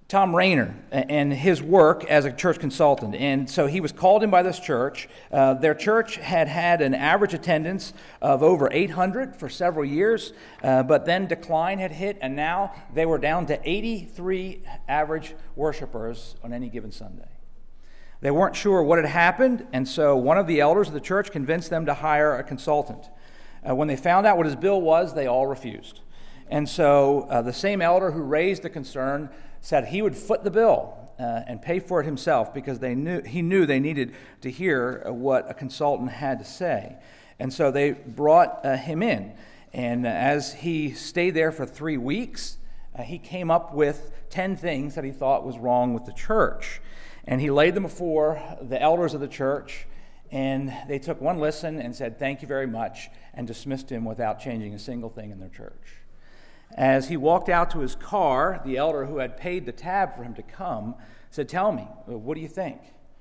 Tom Rayner and his work as a church consultant. And so he was called in by this church. Their church had had an average attendance of over 800 for several years, but then decline had hit, and now they were down to 83 average worshipers on any given Sunday. They weren't sure what had happened, and so one of the elders of the church convinced them to hire a consultant. When they found out what his bill was, they all refused. And so the same elder who raised the concern said he would foot the bill and pay for it himself, because he knew they needed to hear what a consultant had to say. And so they brought him in. And as he stayed there for 3 weeks, he came up with 10 things that he thought was wrong with the church. And he laid them before the elders of the church, and they took one listen and said, "Thank you very much," and dismissed him without changing a single thing in their church. As he walked out to his car, the elder who had paid the tab for him to come said, "Tell me, what do you think?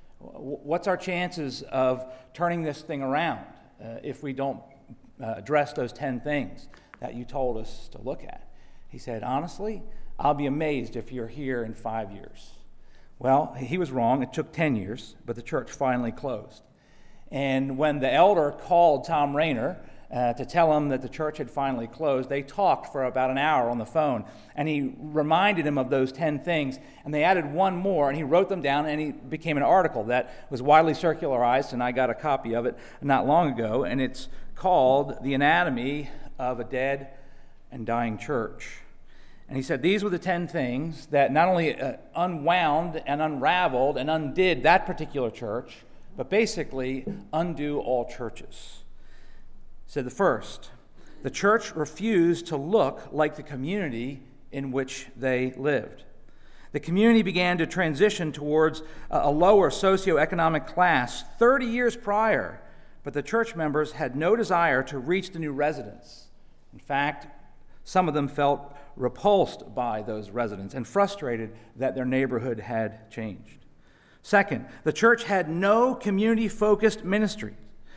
What's our chances of turning this thing around if we don't address those 10 things that you told us to look at?" He said, "Honestly, I'll be amazed if you're here in 5 years." Well, he was wrong. It took 10 years, but the church finally closed. And when the elder called Tom Rayner to tell him that the church had finally closed, they talked for about an hour on the phone, and he reminded him of those 10 things, and they added one more, and he wrote them down, and it became an article that was widely circularized, and I got a copy of it not long ago, and it's called "The Anatomy of a Dead and Dying Church." And he said these were the 10 things that not only unwound and unraveled and undid that particular church, but basically undo all churches. He said the first, the church refused to look like the community in which they lived. The community began to transition towards a lower socioeconomic class 30 years prior, but the church members had no desire to reach the new residents. In fact, some of them felt repulsed by those residents and frustrated that their neighborhood had changed. Second, the church had no community-focused ministry.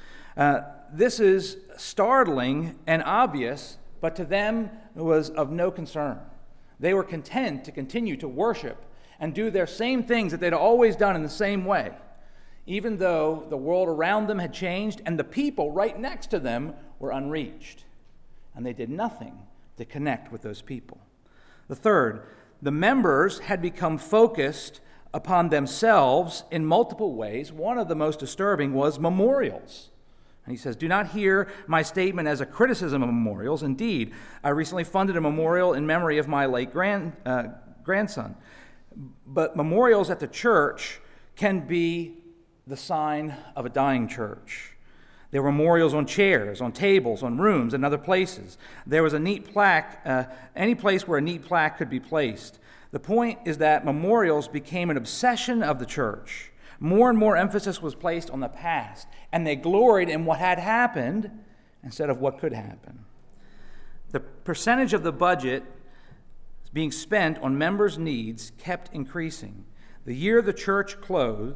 This is startling and obvious, but to them it was of no concern. They were content to continue to worship and do their same things that they'd always done in the same way, even though the world around them had changed and the people right next to them were unreached. And they did nothing to connect with those people. The third, the members had become focused upon themselves in multiple ways. One of the most disturbing was memorials. And he says, "Do not hear my statement as a criticism of memorials. Indeed, I recently funded a memorial in memory of my late grandson. But memorials at the church can be the sign of a dying church. There were memorials on chairs, on tables, on rooms, and other places. There was a neat plaque, any place where a neat plaque could be placed. The point is that memorials became an obsession of the church. More and more emphasis was placed on the past, and they gloried in what had happened instead of what could happen. The percentage of the budget being spent on members' needs kept increasing. The year the church closed,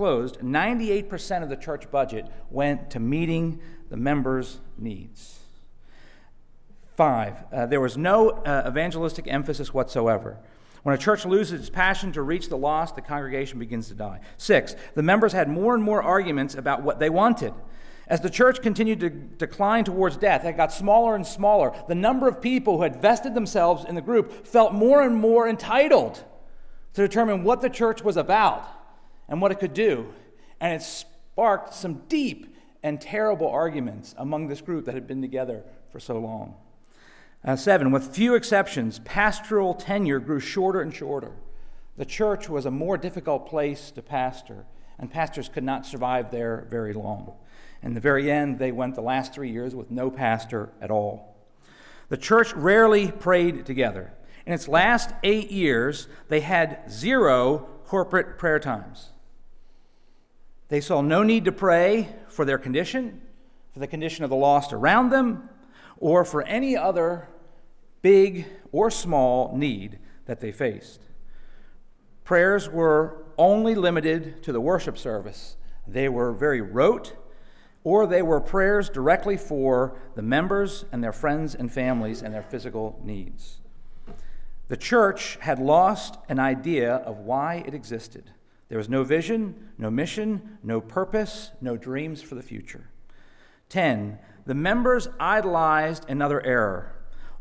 98% of the church budget went to meeting the members' needs. 5, there was no evangelistic emphasis whatsoever. When a church loses its passion to reach the lost, the congregation begins to die. 6, the members had more and more arguments about what they wanted. As the church continued to decline towards death, it got smaller and smaller. The number of people who had vested themselves in the group felt more and more entitled to determine what the church was about and what it could do. And it sparked some deep and terrible arguments among this group that had been together for so long. 7, with few exceptions, pastoral tenure grew shorter and shorter. The church was a more difficult place to pastor, and pastors could not survive there very long. In the very end, they went the last 3 years with no pastor at all. The church rarely prayed together. In its last 8 years, they had 0 corporate prayer times. They saw no need to pray for their condition, for the condition of the lost around them, or for any other big or small need that they faced. Prayers were only limited to the worship service. They were very rote, or they were prayers directly for the members and their friends and families and their physical needs. The church had lost an idea of why it existed. There was no vision, no mission, no purpose, no dreams for the future. 10, the members idolized another era.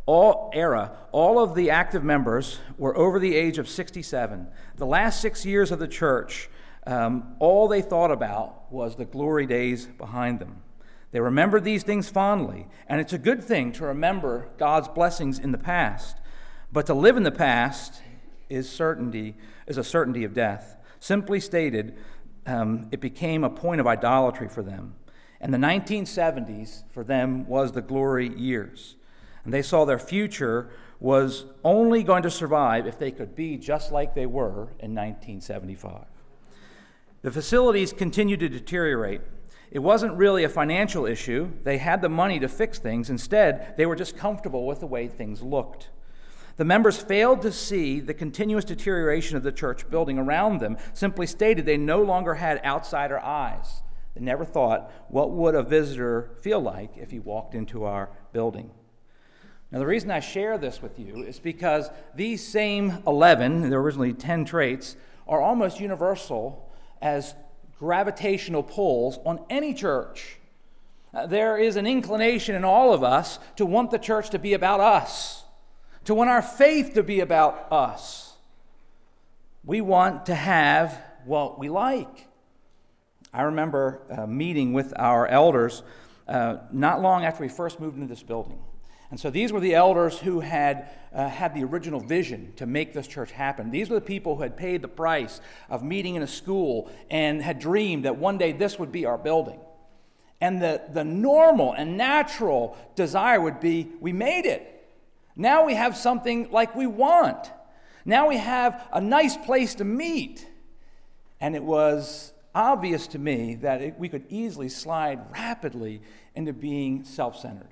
All of the active members were over the age of 67. The last 6 years of the church, all they thought about was the glory days behind them. They remembered these things fondly, and it's a good thing to remember God's blessings in the past. But to live in the past is a certainty of death. Simply stated, it became a point of idolatry for them. And the 1970s for them was the glory years. And they saw their future was only going to survive if they could be just like they were in 1975. The facilities continued to deteriorate. It wasn't really a financial issue. They had the money to fix things. Instead, they were just comfortable with the way things looked. The members failed to see the continuous deterioration of the church building around them. Simply stated, they no longer had outsider eyes. They never thought, what would a visitor feel like if he walked into our building? Now, the reason I share this with you is because these same 11, there were originally 10 traits, are almost universal as gravitational pulls on any church. There is an inclination in all of us to want the church to be about us, to want our faith to be about us. We want to have what we like. I remember meeting with our elders not long after we first moved into this building. And so these were the elders who had had the original vision to make this church happen. These were the people who had paid the price of meeting in a school and had dreamed that one day this would be our building. And the normal and natural desire would be, we made it. Now we have something like we want. Now we have a nice place to meet. And it was obvious to me that we could easily slide rapidly into being self-centered.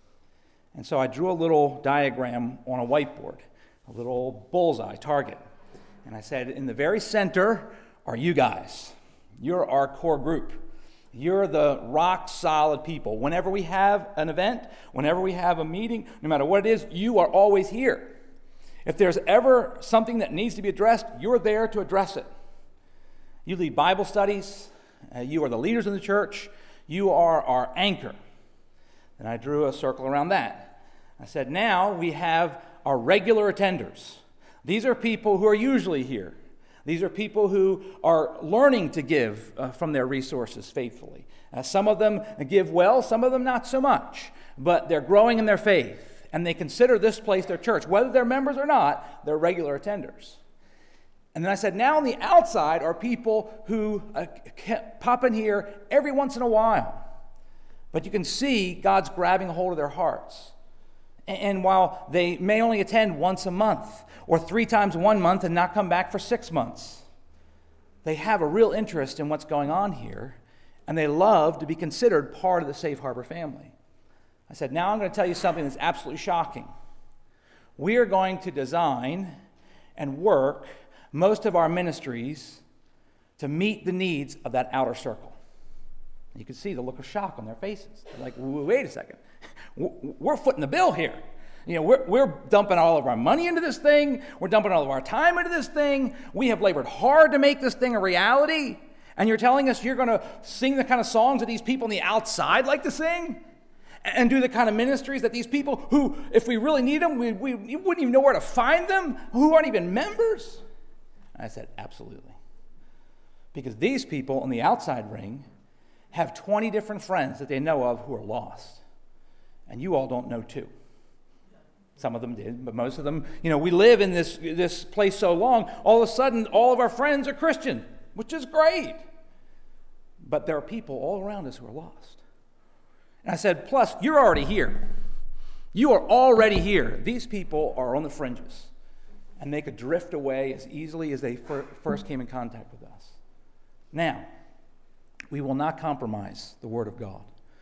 And so I drew a little diagram on a whiteboard, a little bullseye target. And I said, in the very center are you guys. You're our core group. You're the rock-solid people. Whenever we have an event, whenever we have a meeting, no matter what it is, you are always here. If there's ever something that needs to be addressed, you're there to address it. You lead Bible studies. You are the leaders in the church. You are our anchor. And I drew a circle around that. I said, now we have our regular attenders. These are people who are usually here. These are people who are learning to give from their resources faithfully. Some of them give well, some of them not so much. But they're growing in their faith, and they consider this place their church. Whether they're members or not, they're regular attenders. And then I said, now on the outside are people who pop in here every once in a while. But you can see God's grabbing a hold of their hearts. And while they may only attend once a month or 3 times 1 month and not come back for 6 months, they have a real interest in what's going on here, and they love to be considered part of the Safe Harbor family. I said, now I'm going to tell you something that's absolutely shocking. We are going to design and work most of our ministries to meet the needs of that outer circle. You can see the look of shock on their faces. They're like, wait a second. We're footing the bill here. You know, we're dumping all of our money into this thing. We're dumping all of our time into this thing. We have labored hard to make this thing a reality. And you're telling us you're going to sing the kind of songs that these people on the outside like to sing? And do the kind of ministries that these people who, if we really need them, we wouldn't even know where to find them, who aren't even members? And I said, absolutely. Because these people on the outside ring have 20 different friends that they know of who are lost. And you all don't know too. Some of them did, but most of them, we live in this place so long, all of a sudden all of our friends are Christian, which is great. But there are people all around us who are lost. And I said, plus, you're already here. You are already here. These people are on the fringes, and they could drift away as easily as they first came in contact with us. Now, we will not compromise the Word of God.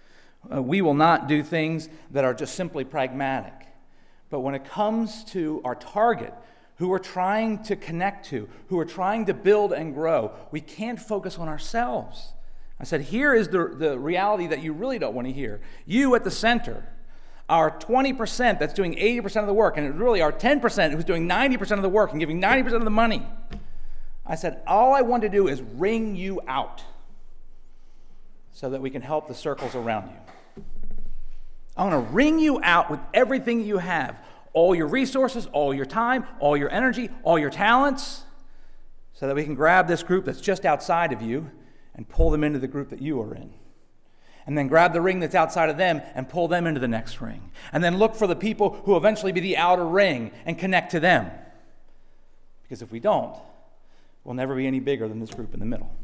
We will not do things that are just simply pragmatic. But when it comes to our target, who we're trying to connect to, who we're trying to build and grow, we can't focus on ourselves. I said, here is the reality that you really don't want to hear. You at the center. Our 20% that's doing 80% of the work, and it's really our 10% who's doing 90% of the work and giving 90% of the money. I said, all I want to do is wring you out so that we can help the circles around you. I want to wring you out with everything you have, all your resources, all your time, all your energy, all your talents, so that we can grab this group that's just outside of you and pull them into the group that you are in. And then grab the ring that's outside of them and pull them into the next ring. And then look for the people who will eventually be the outer ring and connect to them. Because if we don't, we'll never be any bigger than this group in the middle.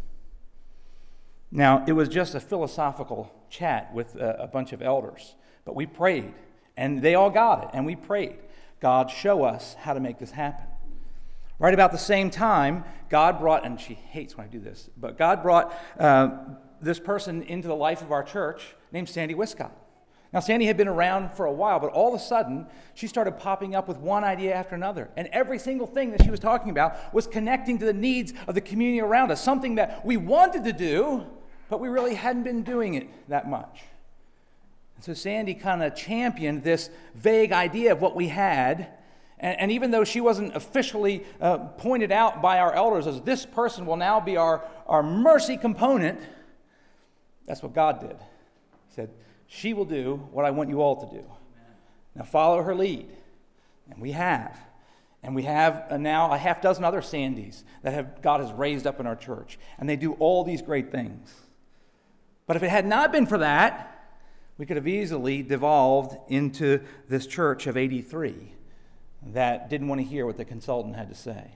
Now, it was just a philosophical chat with a bunch of elders. But we prayed, and they all got it, and we prayed. God, show us how to make this happen. Right about the same time, God brought, and she hates when I do this, but God brought this person into the life of our church named Sandy Wiscott. Now, Sandy had been around for a while, but all of a sudden, she started popping up with one idea after another. And every single thing that she was talking about was connecting to the needs of the community around us, something that we wanted to do, but we really hadn't been doing it that much. And so Sandy kind of championed this vague idea of what we had. And even though she wasn't officially pointed out by our elders as this person will now be our mercy component, that's what God did. He said, she will do what I want you all to do. Now follow her lead. And we have. And we have now a half dozen other Sandys that God has raised up in our church. And they do all these great things. But if it had not been for that, we could have easily devolved into this church of 83 that didn't want to hear what the consultant had to say.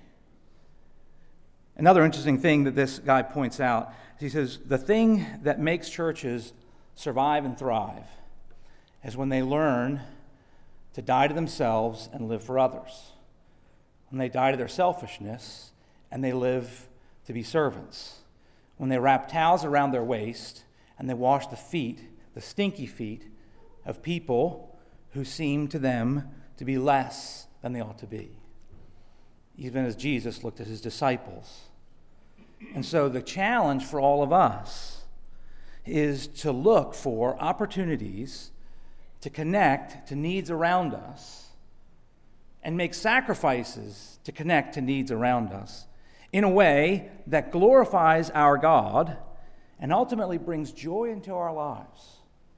Another interesting thing that this guy points out is he says, the thing that makes churches survive and thrive is when they learn to die to themselves and live for others. When they die to their selfishness and they live to be servants. When they wrap towels around their waist and they wash the feet, the stinky feet, of people who seem to them to be less than they ought to be. Even as Jesus looked at his disciples. And so the challenge for all of us is to look for opportunities to connect to needs around us and make sacrifices to connect to needs around us in a way that glorifies our God and ultimately brings joy into our lives.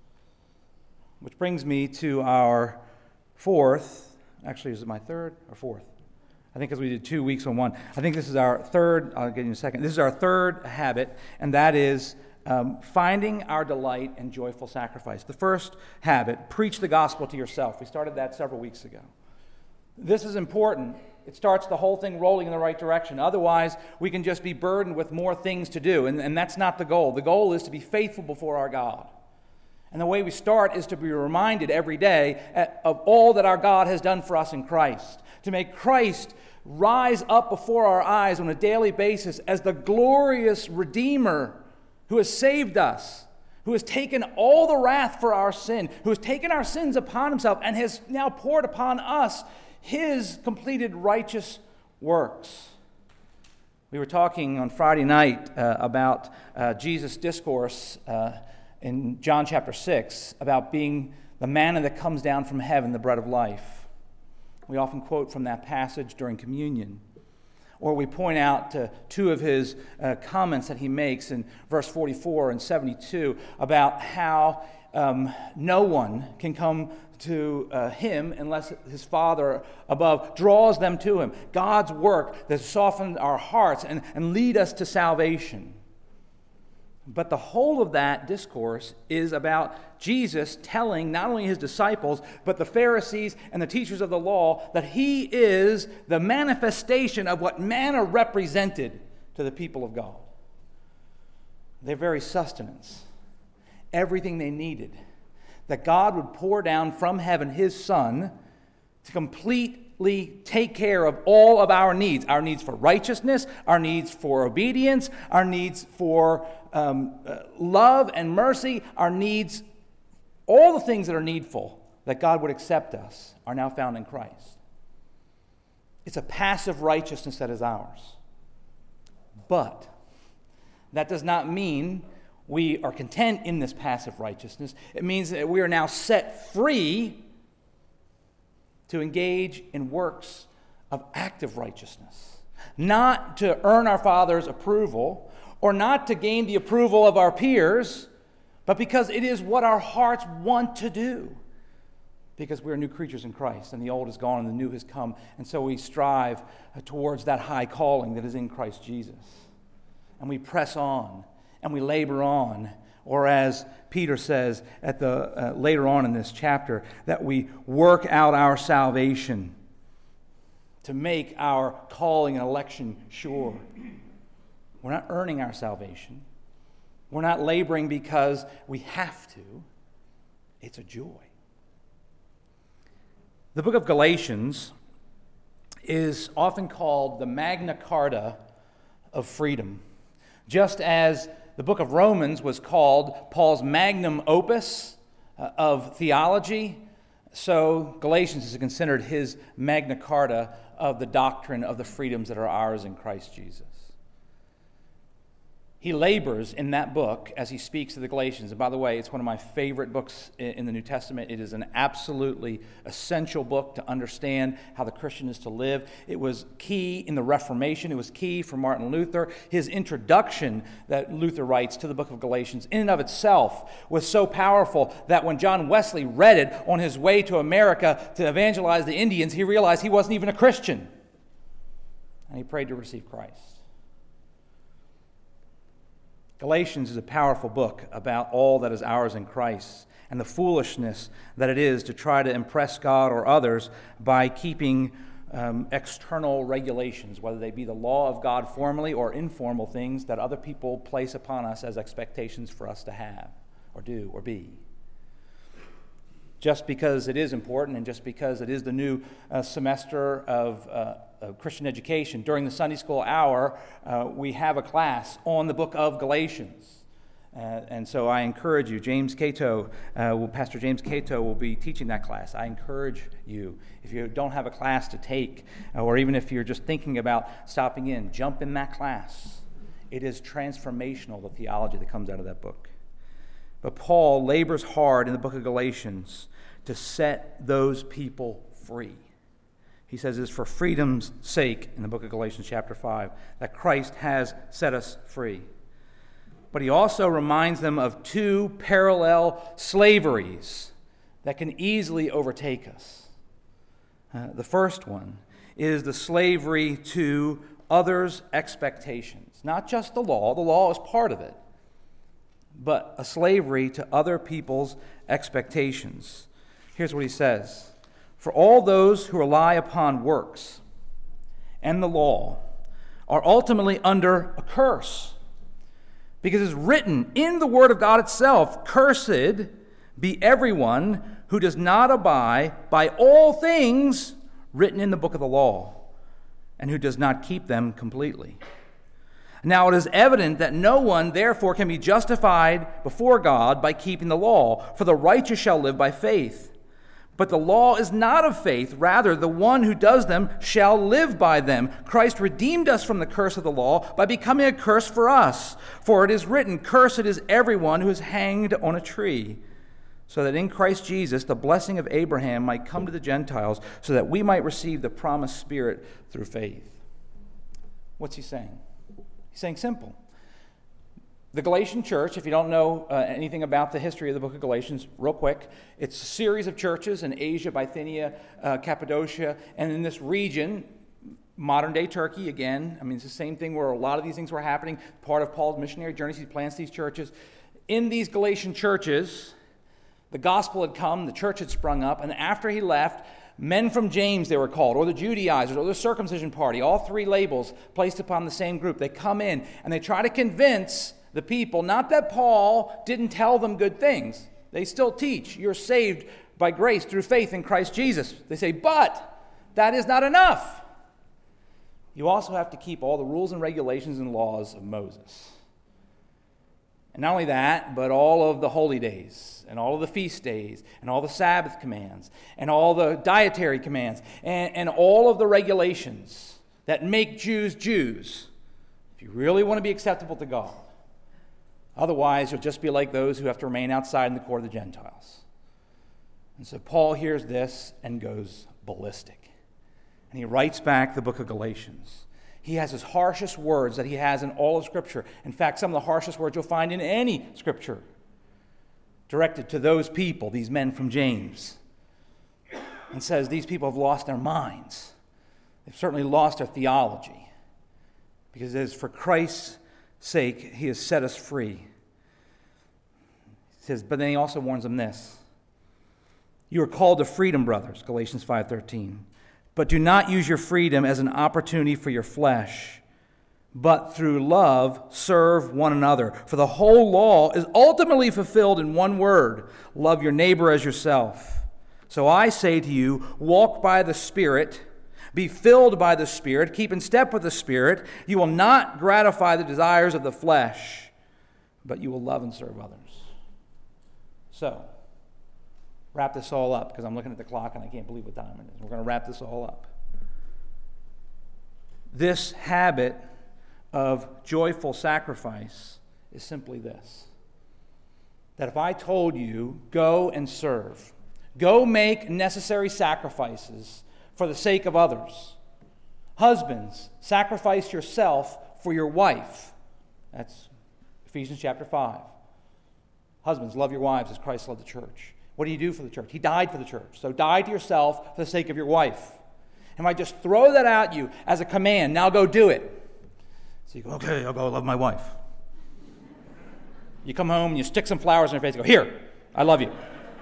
Which brings me to our fourth, actually is it my third or fourth? I think because we did 2 weeks on one. I think this is our third, I'll get you in a second. This is our third habit, and that is finding our delight in joyful sacrifice. The first habit, preach the gospel to yourself. We started that several weeks ago. This is important. It starts the whole thing rolling in the right direction. Otherwise, we can just be burdened with more things to do, and that's not the goal. The goal is to be faithful before our God. And the way we start is to be reminded every day of all that our God has done for us in Christ. To make Christ rise up before our eyes on a daily basis as the glorious Redeemer who has saved us, who has taken all the wrath for our sin, who has taken our sins upon himself and has now poured upon us his completed righteous works. We were talking on Friday night about Jesus' discourse in John chapter 6 about being the manna that comes down from heaven, the bread of life. We often quote from that passage during communion. Or we point out to two of his comments that he makes in verse 44 and 72 about how no one can come to him unless his Father above draws them to him. God's work that softens our hearts and lead us to salvation. But the whole of that discourse is about Jesus telling not only his disciples, but the Pharisees and the teachers of the law that he is the manifestation of what manna represented to the people of God. Their very sustenance, everything they needed, that God would pour down from heaven his Son to completely take care of all of our needs for righteousness, our needs for obedience, our needs for love and mercy, our needs, all the things that are needful that God would accept us are now found in Christ. It's a passive righteousness that is ours. But that does not mean we are content in this passive righteousness. It means that we are now set free to engage in works of active righteousness, not to earn our Father's approval or not to gain the approval of our peers, but because it is what our hearts want to do, because we are new creatures in Christ, and the old is gone and the new has come, and so we strive towards that high calling that is in Christ Jesus. And we press on, and we labor on, or as Peter says at the later on in this chapter, that we work out our salvation to make our calling and election sure. We're not earning our salvation. We're not laboring because we have to. It's a joy. The book of Galatians is often called the Magna Carta of freedom, just as the book of Romans was called Paul's magnum opus of theology. So Galatians is considered his Magna Carta of the doctrine of the freedoms that are ours in Christ Jesus. He labors in that book as he speaks to the Galatians. And by the way, it's one of my favorite books in the New Testament. It is an absolutely essential book to understand how the Christian is to live. It was key in the Reformation. It was key for Martin Luther. His introduction that Luther writes to the book of Galatians in and of itself was so powerful that when John Wesley read it on his way to America to evangelize the Indians, he realized he wasn't even a Christian. And he prayed to receive Christ. Galatians is a powerful book about all that is ours in Christ and the foolishness that it is to try to impress God or others by keeping external regulations, whether they be the law of God formally or informal things that other people place upon us as expectations for us to have or do or be. Just because it is important and just because it is the new semester of Christian education, during the Sunday school hour, we have a class on the book of Galatians. And so I encourage you, Pastor James Cato will be teaching that class. I encourage you, if you don't have a class to take, or even if you're just thinking about stopping in, jump in that class. It is transformational, the theology that comes out of that book. But Paul labors hard in the book of Galatians to set those people free. He says it's for freedom's sake in the book of Galatians chapter 5 that Christ has set us free. But he also reminds them of two parallel slaveries that can easily overtake us. The first one is the slavery to others' expectations. Not just the law is part of it, but a slavery to other people's expectations. Here's what he says. For all those who rely upon works and the law are ultimately under a curse, because it's written in the Word of God itself, cursed be everyone who does not abide by all things written in the book of the law, and who does not keep them completely. Now it is evident that no one therefore can be justified before God by keeping the law, for the righteous shall live by faith. But the law is not of faith, rather the one who does them shall live by them. Christ redeemed us from the curse of the law by becoming a curse for us. For it is written, cursed is everyone who is hanged on a tree, so that in Christ Jesus the blessing of Abraham might come to the Gentiles, so that we might receive the promised Spirit through faith. What's he saying? He's saying simple. The Galatian church, if you don't know anything about the history of the book of Galatians, real quick, it's a series of churches in Asia, Bithynia, Cappadocia, and in this region, modern-day Turkey, again. I mean, it's the same thing where a lot of these things were happening. Part of Paul's missionary journeys, he plants these churches. In these Galatian churches, the gospel had come, the church had sprung up, and after he left, men from James, they were called, or the Judaizers, or the circumcision party, all three labels placed upon the same group. They come in, and they try to convince the people, not that Paul didn't tell them good things. They still teach, you're saved by grace through faith in Christ Jesus. They say, but that is not enough. You also have to keep all the rules and regulations and laws of Moses. And not only that, but all of the holy days, and all of the feast days, and all the Sabbath commands, and all the dietary commands, and all of the regulations that make Jews Jews, if you really want to be acceptable to God. Otherwise, you'll just be like those who have to remain outside in the court of the Gentiles. And so Paul hears this and goes ballistic. And he writes back the book of Galatians. He has his harshest words that he has in all of Scripture. In fact, some of the harshest words you'll find in any Scripture, directed to those people, these men from James. And says these people have lost their minds. They've certainly lost their theology. Because it is for Christ's sake he has set us free. He says, but then he also warns them this. You are called to freedom, brothers, Galatians 5:13. But do not use your freedom as an opportunity for your flesh, but through love serve one another. For the whole law is ultimately fulfilled in one word: love your neighbor as yourself. So I say to you, walk by the Spirit, be filled by the Spirit, keep in step with the Spirit. You will not gratify the desires of the flesh, but you will love and serve others. So, wrap this all up, because I'm looking at the clock and I can't believe what time it is. We're going to wrap this all up. This habit of joyful sacrifice is simply this: that if I told you, go and serve, go make necessary sacrifices for the sake of others. Husbands, sacrifice yourself for your wife. That's Ephesians chapter 5. Husbands, love your wives as Christ loved the church. What do you do for the church? He died for the church. So die to yourself for the sake of your wife. And I just throw that at you as a command. Now go do it. So you go, okay, I'll go love my wife. You come home and you stick some flowers in her face and go, here, I love you.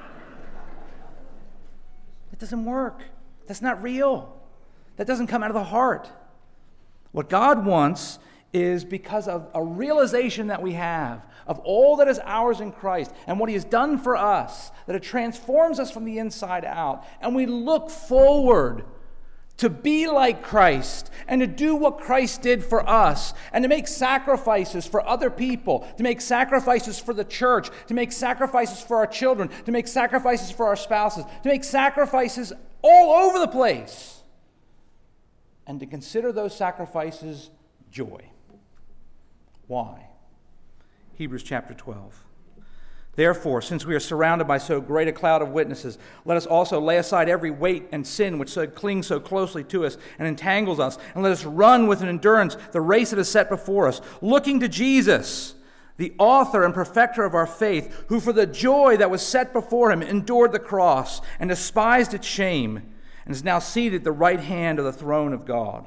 It doesn't work. That's not real. That doesn't come out of the heart. What God wants is, because of a realization that we have of all that is ours in Christ and what He has done for us, that it transforms us from the inside out, and we look forward to be like Christ and to do what Christ did for us, and to make sacrifices for other people, to make sacrifices for the church, to make sacrifices for our children, to make sacrifices for our spouses, to make sacrifices all over the place, and to consider those sacrifices joy. Why? Hebrews chapter 12. Therefore, since we are surrounded by so great a cloud of witnesses, let us also lay aside every weight and sin which clings so closely to us and entangles us, and let us run with an endurance the race that is set before us, looking to Jesus, the author and perfecter of our faith, who for the joy that was set before him endured the cross and despised its shame, and is now seated at the right hand of the throne of God.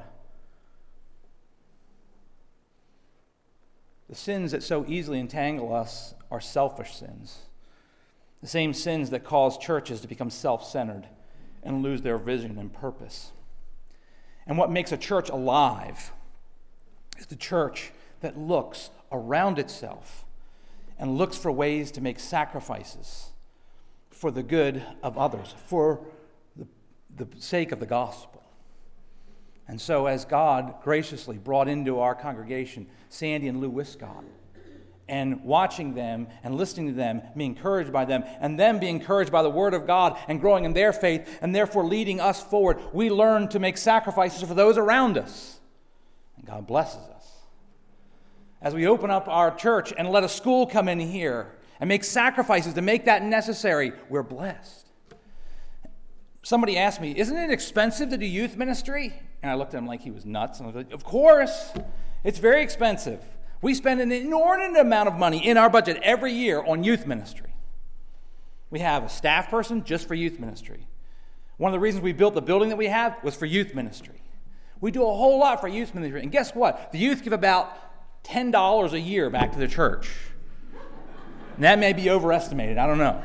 The sins that so easily entangle us are selfish sins. The same sins that cause churches to become self-centered and lose their vision and purpose. And what makes a church alive is the church that looks around itself and looks for ways to make sacrifices for the good of others, for the sake of the gospel. And so as God graciously brought into our congregation Sandy and Lou Wiscott, and watching them and listening to them, be encouraged by them, and them be encouraged by the Word of God and growing in their faith, and therefore leading us forward, we learn to make sacrifices for those around us. And God blesses us. As we open up our church and let a school come in here and make sacrifices to make that necessary, we're blessed. Somebody asked me, isn't it expensive to do youth ministry? And I looked at him like he was nuts. And I was like, of course. It's very expensive. We spend an inordinate amount of money in our budget every year on youth ministry. We have a staff person just for youth ministry. One of the reasons we built the building that we have was for youth ministry. We do a whole lot for youth ministry. And guess what? The youth give about $10 a year back to the church. And that may be overestimated. I don't know.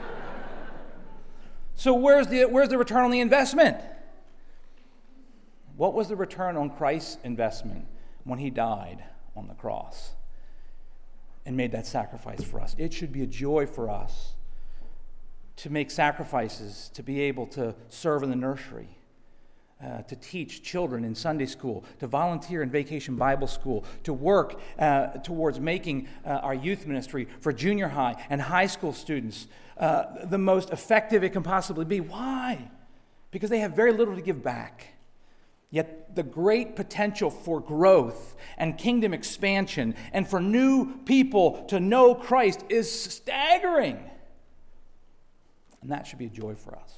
So where's the return on the investment? What was the return on Christ's investment when He died on the cross and made that sacrifice for us? It should be a joy for us to make sacrifices, to be able to serve in the nursery, to teach children in Sunday school, to volunteer in Vacation Bible School, to work towards making our youth ministry for junior high and high school students the most effective it can possibly be. Why? Because they have very little to give back. Yet the great potential for growth and kingdom expansion and for new people to know Christ is staggering. And that should be a joy for us.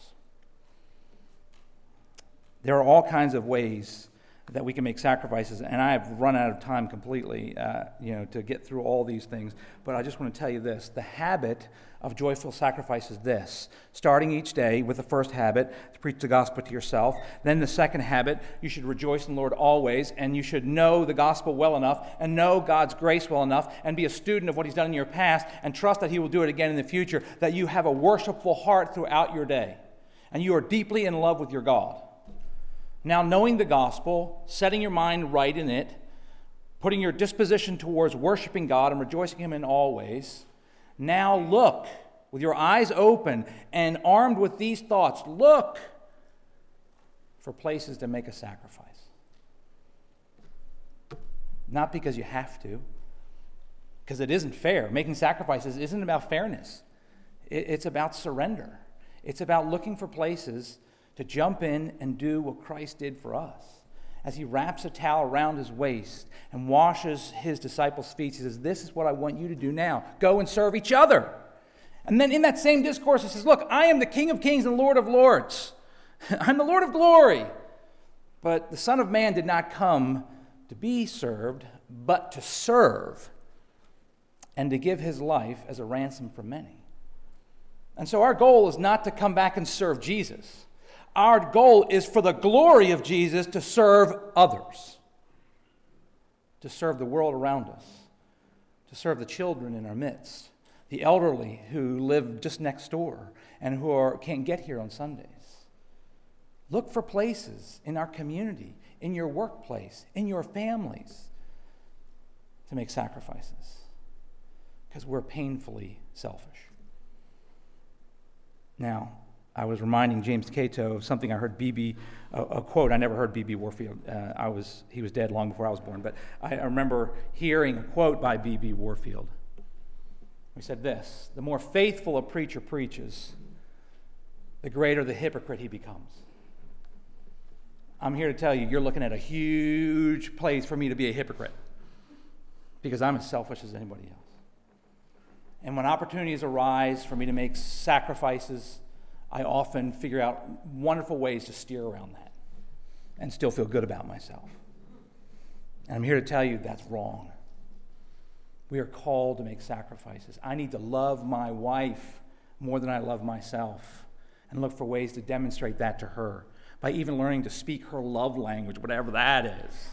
There are all kinds of ways that we can make sacrifices, and I have run out of time completely, to get through all these things. But I just want to tell you this: the habit of joyful sacrifice is this: starting each day with the first habit, to preach the gospel to yourself. Then the second habit, you should rejoice in the Lord always, and you should know the gospel well enough, and know God's grace well enough, and be a student of what He's done in your past, and trust that He will do it again in the future. That you have a worshipful heart throughout your day, and you are deeply in love with your God. Now, knowing the gospel, setting your mind right in it, putting your disposition towards worshiping God and rejoicing Him in all ways, now look, with your eyes open and armed with these thoughts, look for places to make a sacrifice. Not because you have to, because it isn't fair. Making sacrifices isn't about fairness. It's about surrender. It's about looking for places to jump in and do what Christ did for us. As He wraps a towel around His waist and washes His disciples' feet, He says, this is what I want you to do now. Go and serve each other. And then in that same discourse, He says, look, I am the King of kings and Lord of lords. I'm the Lord of glory. But the Son of Man did not come to be served, but to serve and to give His life as a ransom for many. And so our goal is not to come back and serve Jesus. Our goal is for the glory of Jesus to serve others, to serve the world around us, to serve the children in our midst, the elderly who live just next door and who can't get here on Sundays. Look for places in our community, in your workplace, in your families, to make sacrifices, because we're painfully selfish. Now, I was reminding James Cato of something I heard a quote. I never heard B.B. Warfield. He was dead long before I was born, but I remember hearing a quote by B.B. Warfield. He said this: the more faithful a preacher preaches, the greater the hypocrite he becomes. I'm here to tell you, you're looking at a huge place for me to be a hypocrite, because I'm as selfish as anybody else. And when opportunities arise for me to make sacrifices, I often figure out wonderful ways to steer around that and still feel good about myself. And I'm here to tell you that's wrong. We are called to make sacrifices. I need to love my wife more than I love myself and look for ways to demonstrate that to her by even learning to speak her love language, whatever that is.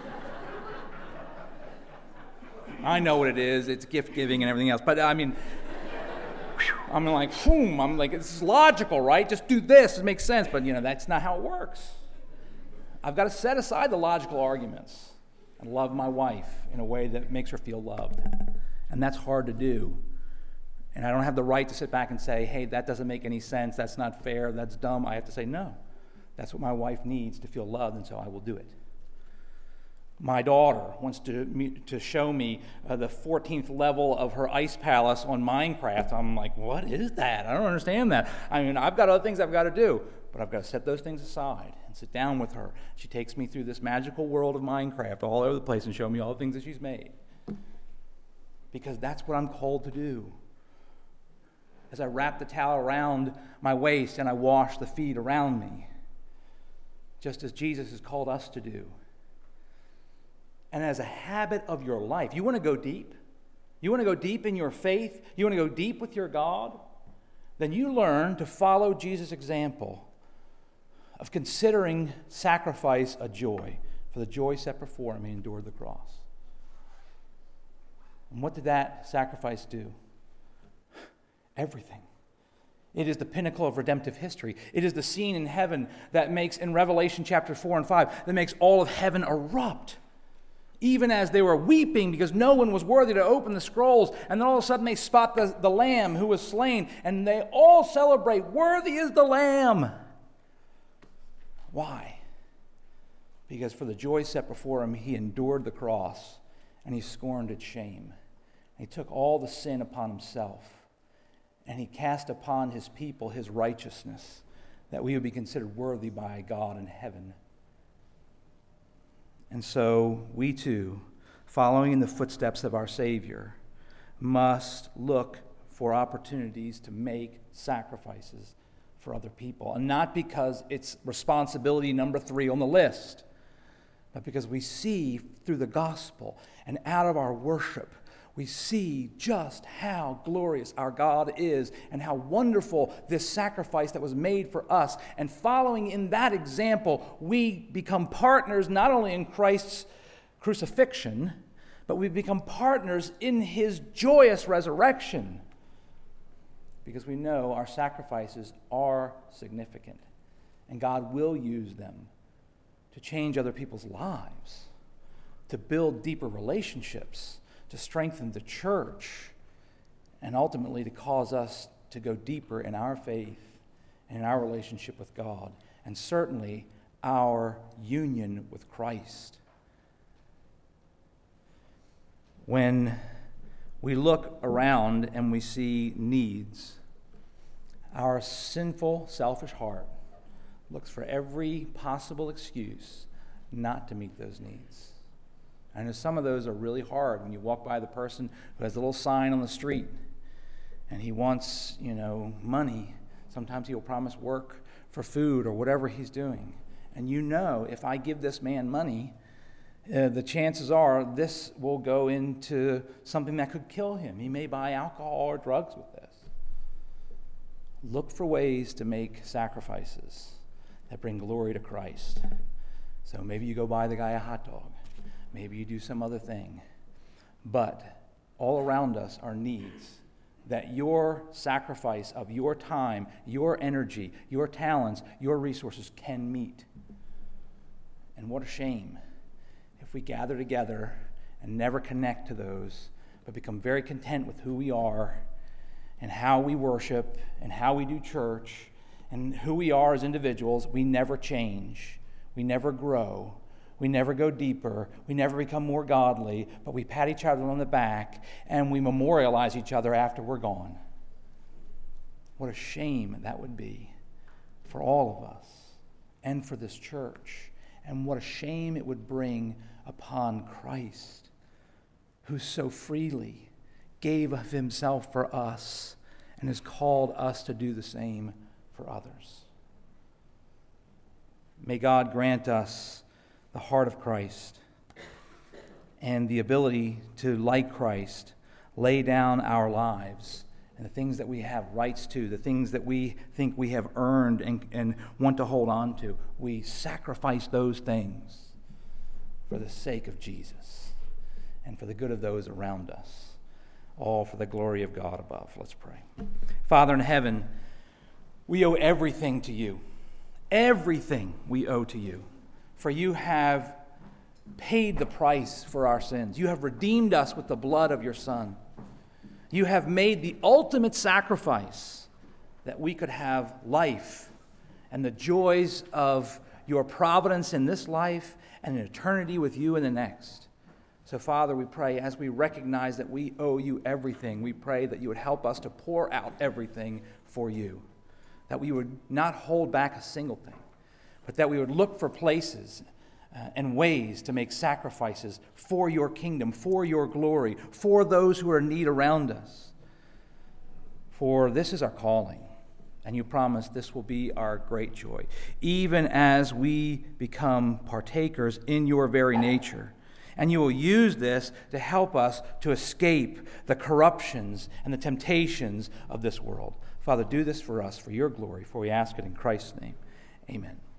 I know what it is. It's gift giving and everything else. But I mean, I'm like, this is logical, right? Just do this, it makes sense. But, that's not how it works. I've got to set aside the logical arguments and love my wife in a way that makes her feel loved. And that's hard to do. And I don't have the right to sit back and say, hey, that doesn't make any sense, that's not fair, that's dumb. I have to say, no, that's what my wife needs to feel loved, and so I will do it. My daughter wants to show me the 14th level of her ice palace on Minecraft. I'm like, what is that? I don't understand that. I mean, I've got other things I've got to do, but I've got to set those things aside and sit down with her. She takes me through this magical world of Minecraft all over the place and show me all the things that she's made. Because that's what I'm called to do. As I wrap the towel around my waist and I wash the feet around me, just as Jesus has called us to do. And as a habit of your life, you want to go deep? You want to go deep in your faith? You want to go deep with your God? Then you learn to follow Jesus' example of considering sacrifice a joy. For the joy set before him, he endured the cross. And what did that sacrifice do? Everything. It is the pinnacle of redemptive history. It is the scene in heaven that makes, in Revelation chapter 4 and 5, that makes all of heaven erupt. Even as they were weeping because no one was worthy to open the scrolls, and then all of a sudden they spot the Lamb who was slain, and they all celebrate, worthy is the Lamb. Why? Because for the joy set before him, he endured the cross, and he scorned its shame. He took all the sin upon himself, and he cast upon his people his righteousness, that we would be considered worthy by God in heaven. And so we too, following in the footsteps of our Savior, must look for opportunities to make sacrifices for other people. And not because it's responsibility number 3 on the list, but because we see through the gospel and out of our worship, we see just how glorious our God is and how wonderful this sacrifice that was made for us. And following in that example, we become partners not only in Christ's crucifixion, but we become partners in his joyous resurrection, because we know our sacrifices are significant and God will use them to change other people's lives, to build deeper relationships, to strengthen the church, and ultimately to cause us to go deeper in our faith and in our relationship with God, and certainly our union with Christ. When we look around and we see needs, our sinful, selfish heart looks for every possible excuse not to meet those needs. I know some of those are really hard when you walk by the person who has a little sign on the street and he wants, money. Sometimes he will promise work for food or whatever he's doing. And if I give this man money, the chances are this will go into something that could kill him. He may buy alcohol or drugs with this. Look for ways to make sacrifices that bring glory to Christ. So maybe you go buy the guy a hot dog. Maybe you do some other thing. But all around us are needs that your sacrifice of your time, your energy, your talents, your resources can meet. And what a shame if we gather together and never connect to those, but become very content with who we are and how we worship and how we do church and who we are as individuals. We never change. We never grow. We never go deeper. We never become more godly, but we pat each other on the back and we memorialize each other after we're gone. What a shame that would be for all of us and for this church. And what a shame it would bring upon Christ, who so freely gave of himself for us and has called us to do the same for others. May God grant us the heart of Christ and the ability to, like Christ, lay down our lives and the things that we have rights to, the things that we think we have earned and want to hold on to. We sacrifice those things for the sake of Jesus and for the good of those around us, all for the glory of God above. Let's pray. Father in heaven, we owe everything to you. Everything we owe to you. For you have paid the price for our sins. You have redeemed us with the blood of your Son. You have made the ultimate sacrifice that we could have life and the joys of your providence in this life and an eternity with you in the next. So, Father, we pray as we recognize that we owe you everything, we pray that you would help us to pour out everything for you, that we would not hold back a single thing, but that we would look for places and ways to make sacrifices for your kingdom, for your glory, for those who are in need around us. For this is our calling, and you promise this will be our great joy, even as we become partakers in your very nature. And you will use this to help us to escape the corruptions and the temptations of this world. Father, do this for us, for your glory, for we ask it in Christ's name. Amen.